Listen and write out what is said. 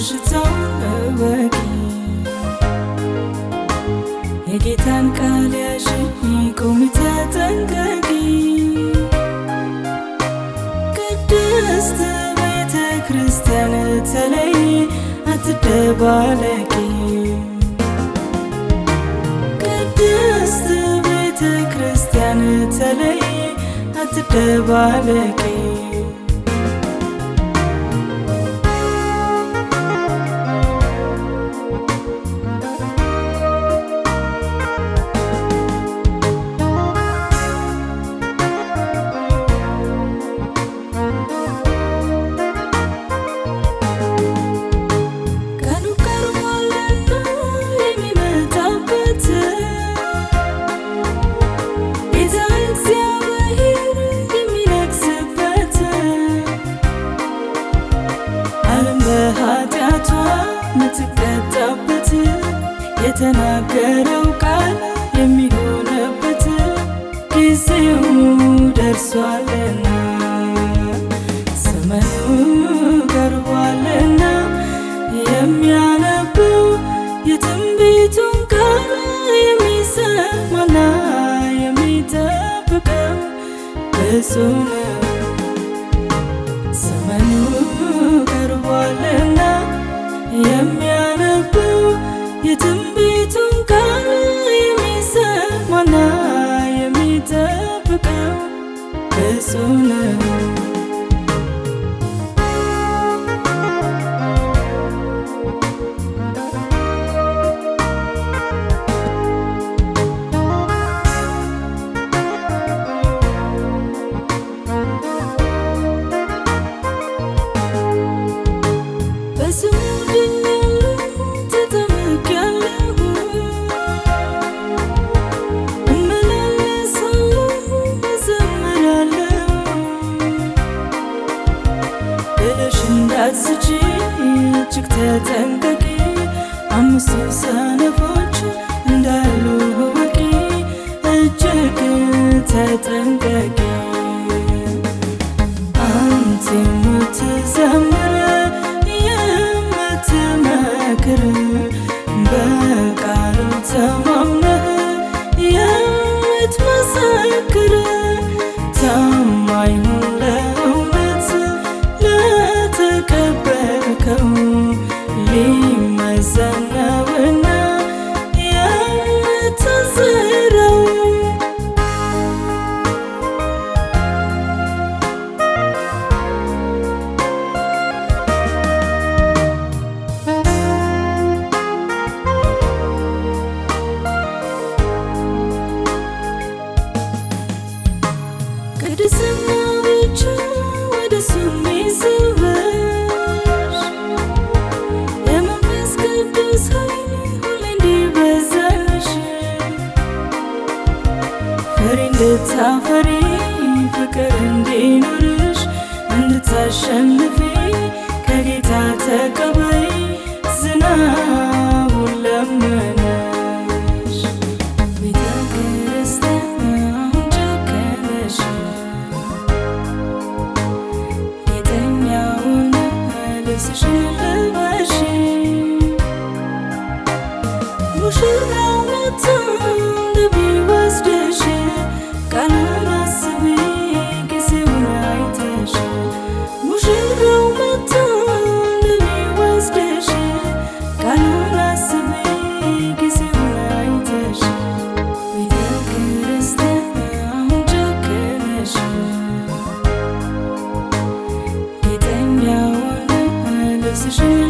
ሽታውን እወቂ የጌታን ቃል ያዢ ቁሚ ተጠንቀቂ ቅድስት ቤተ ክርስቲያን ተለይ አትደባለቂ ቅድስት ቤተ ክርስቲያን ተለይ አትደባለቂ ኃጢአቷ ምትቀጣበት የተናገረው ቃል የሚሆነበት ጊዜው ደርሷልና ዘመኑ ቀርቧልና የሚያነበው የትንቢቱን ቃል የሚሰማና የሚጠብቀው ብፁዕ ነው። ዘመኑ ቀርቧልና የሚያነበው የትንቢቱን ቃል የሚሰማና የሚጠብቀው ብፁዕ ነው። እንዳትስቺ እጅግ ተጠንቀቂ አምስቱ ሰነፎች እንዳሉ እወቂ እጅግ ተጠንቀቂ አንቺ የምትዘምር የምትመክር በቃሉ ተማምነህ የምትመሰክር ታማኝ ሁን ለእውነት ለተቀበልከው ሊመዘን ነውና የምትዘራው ቅድስና ብቻ ወደሱ የሚስብሽ የመንፈስ ቅዱስ ኃይል ሁሌ እንዲበዛልሽ ፍሬ እንድታፈሪ ፍቅር እንዲኖርሽ እንድታሸንፊ ከጌታ ተቀበይ ዝናቡን ለመነሽ ቤተ ክርስቲያን አሁን ጨከነሽ የተኛውን ልብስሽን ልበሺ ሙሽራው መጥቶ እንደሚወስድሽ ቃሉን አስቢ ጊዜውን አይተሽ ሙሽራው መጥቶ እንደሚወስድሽ ቃሉን አስቢ ጊዜውን አይተሽ ቤተ ክርስቲያን አሁን ጨከነሽ የተኛውን ልብስሽን